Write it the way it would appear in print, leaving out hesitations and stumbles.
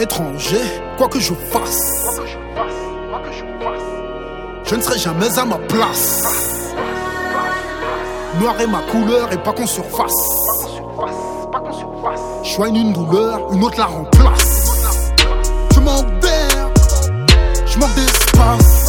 étranger, quoi que je fasse, je ne serai jamais à ma place. Noir est ma couleur et pas qu'on surface. Je soigne une douleur, une autre la remplace. Je manque d'air, je manque d'espace.